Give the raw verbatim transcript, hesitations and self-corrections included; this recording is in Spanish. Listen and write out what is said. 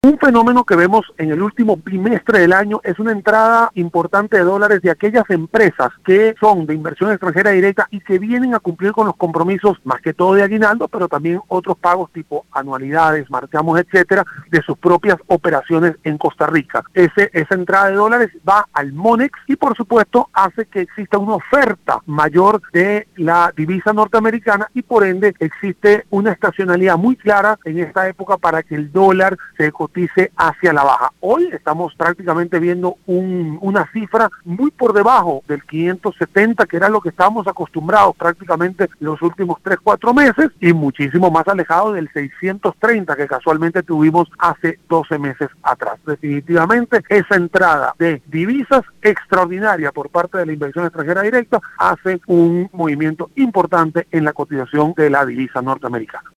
Un fenómeno que vemos en el último bimestre del año es una entrada importante de dólares de aquellas empresas que son de inversión extranjera directa y que vienen a cumplir con los compromisos, más que todo de aguinaldo, pero también otros pagos tipo anualidades, marchamos, etcétera, de sus propias operaciones en Costa Rica. Ese, esa entrada de dólares va al Monex y por supuesto hace que exista una oferta mayor de la divisa norteamericana y por ende existe una estacionalidad muy clara en esta época para que el dólar se cotice hacia la baja. Hoy estamos prácticamente viendo un, una cifra muy por debajo del quinientos setenta, que era lo que estábamos acostumbrados prácticamente los últimos tres, cuatro meses, y muchísimo más alejado del seiscientos treinta que casualmente tuvimos hace doce meses atrás. Definitivamente esa entrada de divisas extraordinaria por parte de la inversión extranjera directa hace un movimiento importante en la cotización de la divisa norteamericana.